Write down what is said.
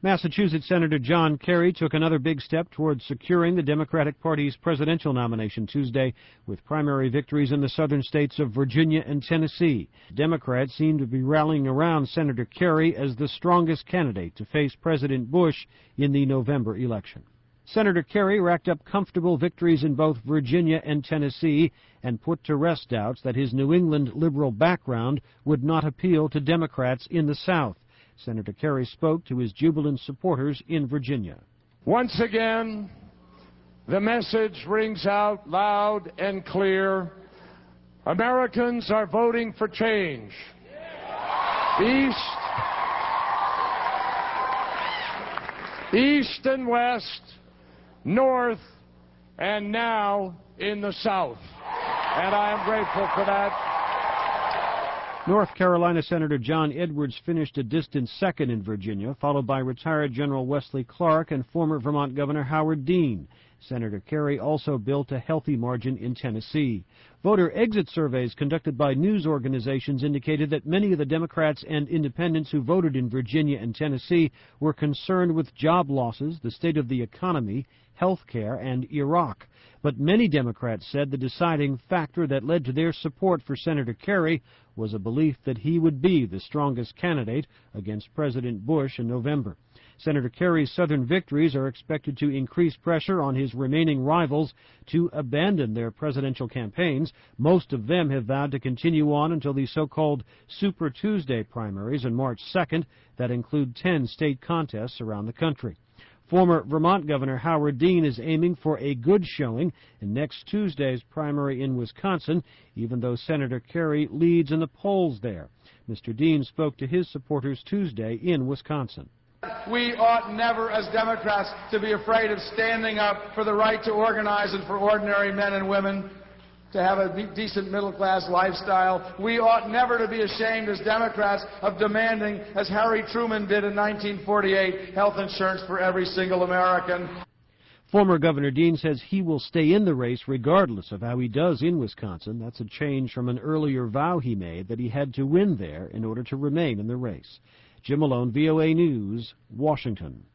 Massachusetts Senator John Kerry took another big step towards securing the Democratic Party's presidential nomination Tuesday with primary victories in the southern states of Virginia and Tennessee. Democrats seem to be rallying around Senator Kerry as the strongest candidate to face President Bush in the November election. Senator Kerry racked up comfortable victories in both Virginia and Tennessee and put to rest doubts that his New England liberal background would not appeal to Democrats in the South. Senator Kerry spoke to his jubilant supporters in Virginia. Once again, the message rings out loud and clear. Americans are voting for change. East and West, North, and now in the South. And I am grateful for that. North Carolina Senator John Edwards finished a distant second in Virginia, followed by retired General Wesley Clark and former Vermont Governor Howard Dean. Senator Kerry also built a healthy margin in Tennessee. Voter exit surveys conducted by news organizations indicated that many of the Democrats and independents who voted in Virginia and Tennessee were concerned with job losses, the state of the economy, health care, and Iraq. But many Democrats said the deciding factor that led to their support for Senator Kerry was a belief that he would be the strongest candidate against President Bush in November. Senator Kerry's southern victories are expected to increase pressure on his remaining rivals to abandon their presidential campaigns. Most of them have vowed to continue on until the so-called Super Tuesday primaries on March 2nd that include 10 state contests around the country. Former Vermont Governor Howard Dean is aiming for a good showing in next Tuesday's primary in Wisconsin, even though Senator Kerry leads in the polls there. Mr. Dean spoke to his supporters Tuesday in Wisconsin. We ought never, as Democrats, to be afraid of standing up for the right to organize and for ordinary men and women to have a decent middle-class lifestyle. We ought never to be ashamed as Democrats of demanding, as Harry Truman did in 1948, health insurance for every single American. Former Governor Dean says he will stay in the race regardless of how he does in Wisconsin. That's a change from an earlier vow he made that he had to win there in order to remain in the race. Jim Malone, VOA News, Washington.